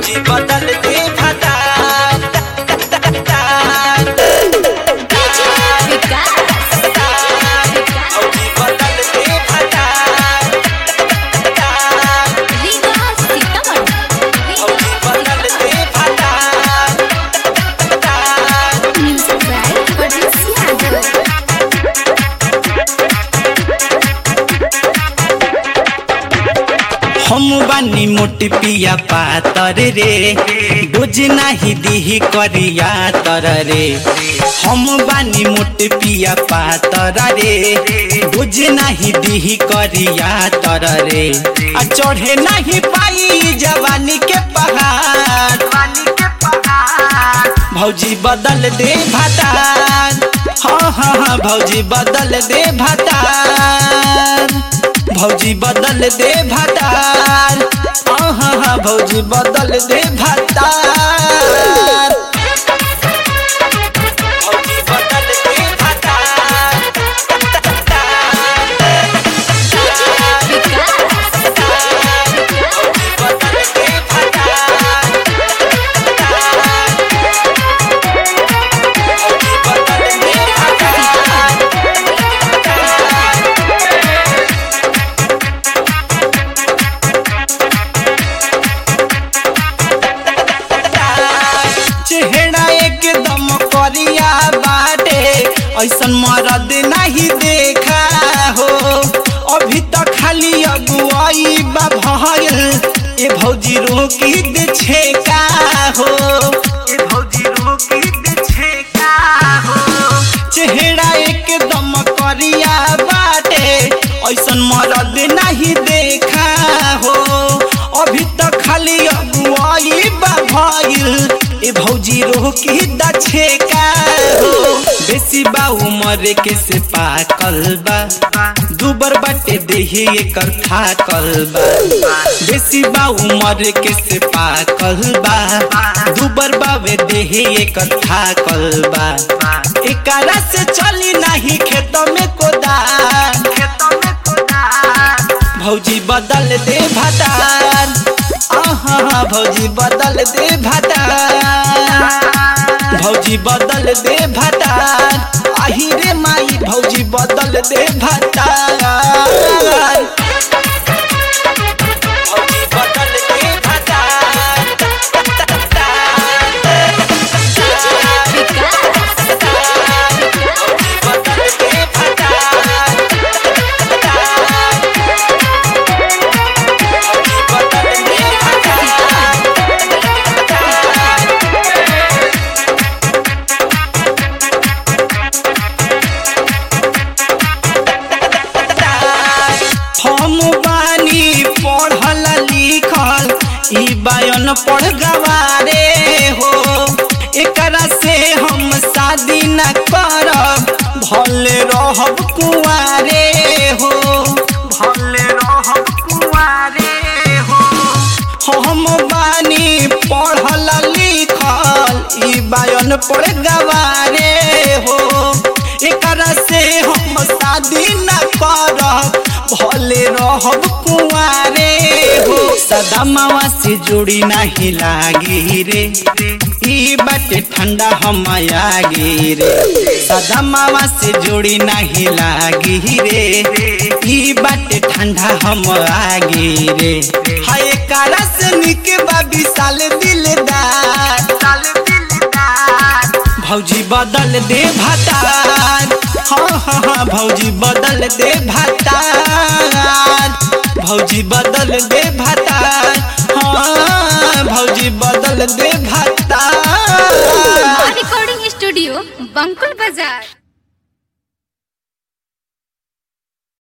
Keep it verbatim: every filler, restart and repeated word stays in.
भौजी बदल दे भाता भौजी बदल दे भाता भौजी बदल दे भाता हम बानी मोटी पिया पातर रे बुझ नाही दीही करिया तर रे हम बानी मोटी पिया पातर रे बुझ नाही दीही करिया तर रे आ चढ़े नहीं पाई जवानी के पहाड़ भौजी बदल दे भाता हाँ हाँ हाँ भौजी बदल दे भाता भौजी बदल दे भातार हाँ हाँ हाँ भौजी बदल दे भातार भौजी बदल दे भातार भौजी बदल दे भातार भौजी बदल दे भातार चेहरा एकदम करिया बाटे ऐसन मरद नहीं देखा हो अभी तो खाली अगुआई बा भइल ए भौजी रोकी दे छेका हो ए भौजी रोकी दे छेका हो चेहरा एकदम करिया बाटे ऐसन मरद नहीं देखा हो अभी तो खाली अगुआई बा भइल ए भौजी रोकी द छेका हो बेसी बा उमर के से पाकल बा दुबर बाटे देहे एकर थाकल बा बेसी बा उमर के से पाकल बा दुबर बावे देहे एकर थाकल बा एकरा से चली नहीं खेत में कोदार खेत में कोदार भौजी बदल दे भातार हाँ भौजी बदल दे भातार भौजी बदल दे भातार आही रे माई भौजी बदल दे भातार भौजी बदल दे भातार भौजी बदल दे भातार भौजी बदल दे हम बानी पढ़ल लिखल ई बायन पढ़ गवारे हो एकरा से हम शादी न करब भले रहब कुंवारे हो भले रहब कुंवारे हो हम बानी पढ़ल लिखल ई बायन पढ़ गवारे हो एकरा से हम शादी न करब भले रहब कुंवारे हो सदा मावा से जोड़ी नहीं लागी रे ई बाटे ठंडा हम आगी रे सदा मावा से जोड़ी नहीं लागी रे ई बाटे ठंडा हम आगी रे हाय कारा से निके बाबी साल दिलदार साल दिलदार भौजी बदल दे भातार हाँ हाँ हाँ भौजी बदल दे भातार भौजी बदल दे भातार हाँ भौजी बदल दे भातार रिकॉर्डिंग स्टूडियो बंकुल बाजार।